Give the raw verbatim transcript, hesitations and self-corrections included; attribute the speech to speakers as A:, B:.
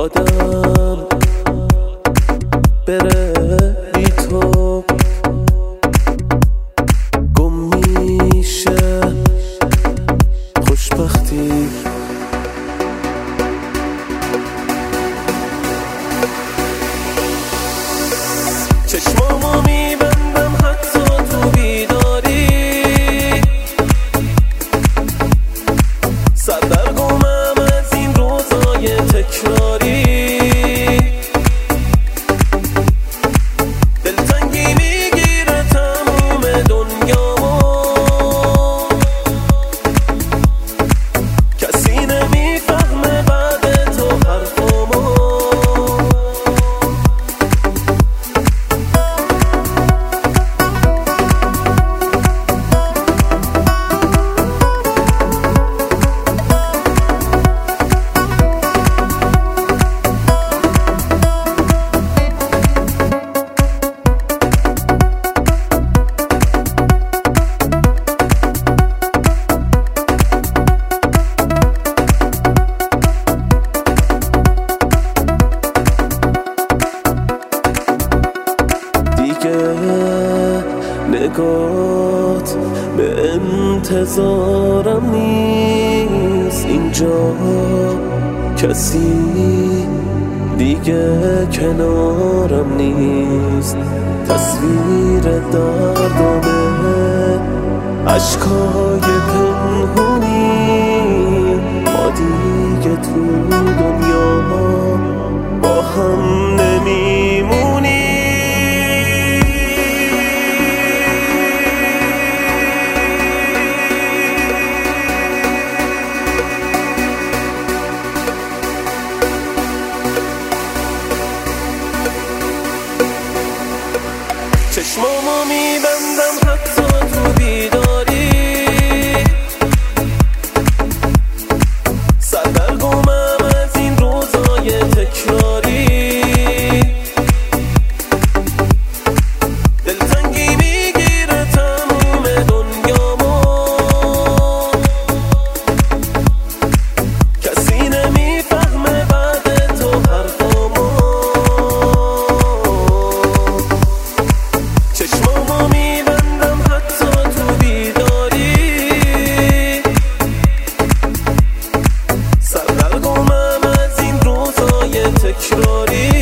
A: یادم بره بی تو گم میشه خوشبختی. چشمامو میبندم حتی تو بیداری، سردرگمم از این روزای تکراری. دلتنگی میگیره تموم دنیامو، کسی نمیفهمه بعد تو حرفامو. نگات به انتظارم نیست، اینجا کسی دیگه کنارم نیست. تصویر دردامه عشقای پنهونی، ما دیگه تو دنیا با هم نمیمونیم. چشمامو میبندم حتی تو بیداری، سردرگمم از این روزای تکراری. دلتنگی میگیره تموم دنیامو، کسی نمیفهمه بعد تو حرفامو. چشمامو میبندم حتی تو بیداری، سردرگمم از این روزای تکراری.